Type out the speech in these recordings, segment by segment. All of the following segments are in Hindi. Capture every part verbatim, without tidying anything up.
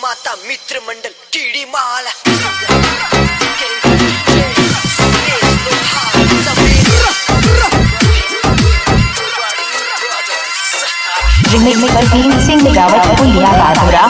माता मित्र मंडल कीड़ी माल रिमिक्स सिंह रावत पुलिया गाधुरा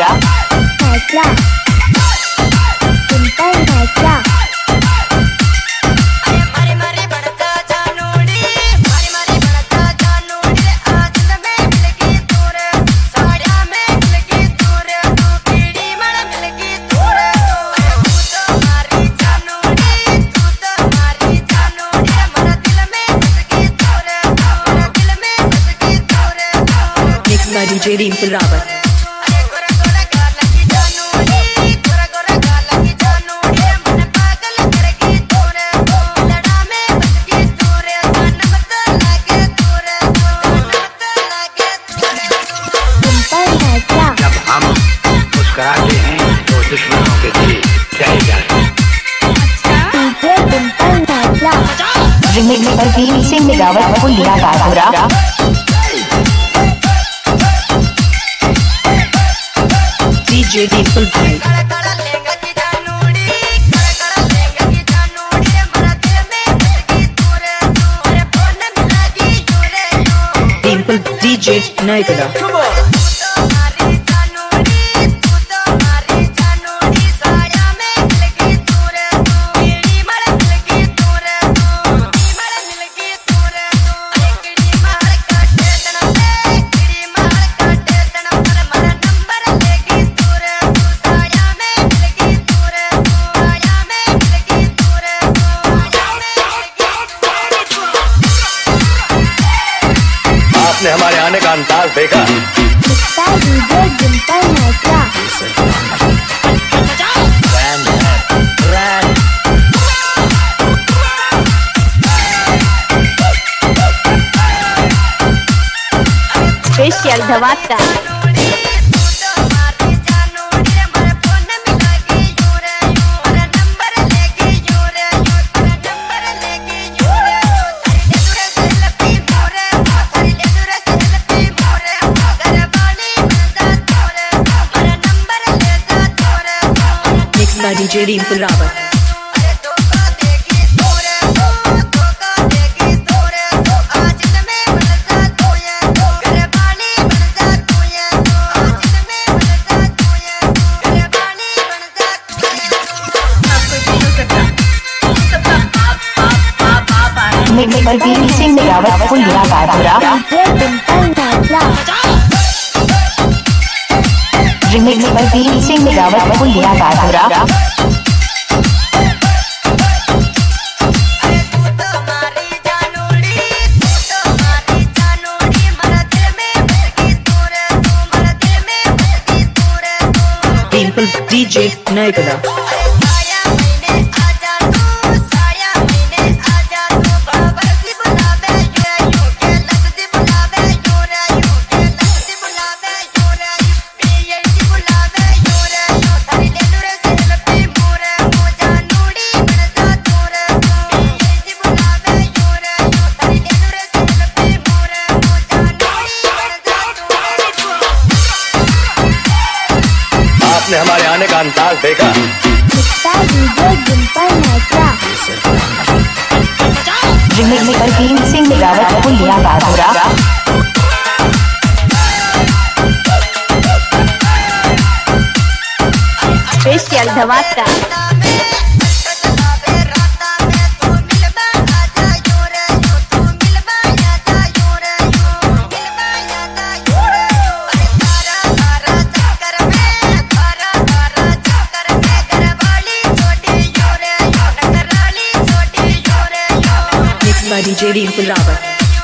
डीजे डिम्पल रावत जब हम मुस्कुराते हैं तो दुश्मनों के दिल चले जाते हैं। रिमिक्स सिंह रावत पुलिया गाधुरा डीजे डिम्पल भाई डिम्पल डीजे नायकड़ा आपने हमारे आने का अंदाज देखा। स्पेशल धमाका DJ Dimple Rawat remix Singh Rawat Puliya Gadhura remix Singh Rawat Puliya गाधुरा Dimple DJ नायकड़ा आपने हमारे आने का अंदाज देखा। रिमिक्स सिंह रावत पुलिया गाधुरा स्पेशल धमाका डीजे डिम्पल रावत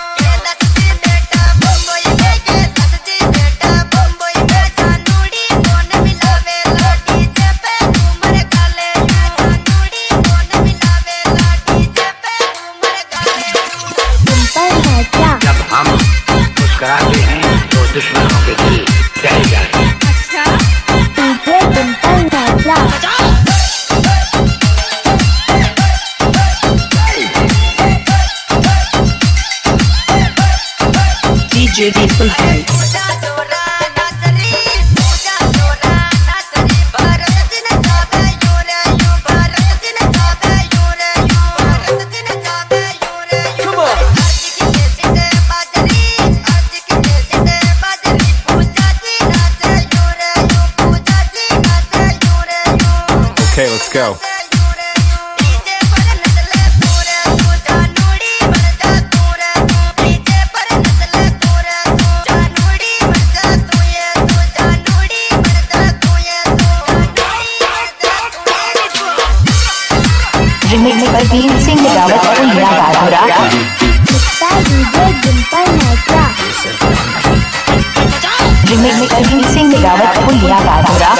जब हम मुस्कुराते हैं तो दुश्मनों के दिल चले जाते हैं। डीजे डिम्पल भाई go. रिमिक्स पर बीन सिंह रावत पुलिया गाधुरा रिमिक्स पर बीन सिंह रावत पुलिया गाधुरा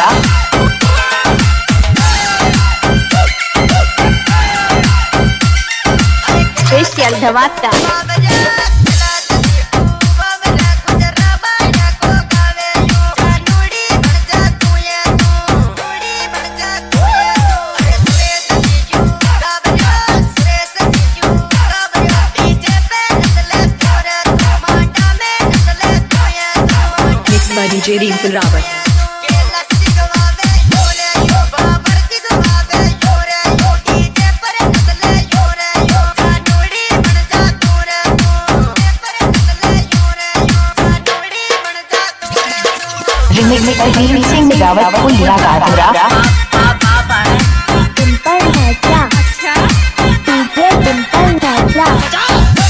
स्पेशल धमाका by D J Dimpal Rawat. Remix पर बीन सिंह रावत पुलिया गाधुरा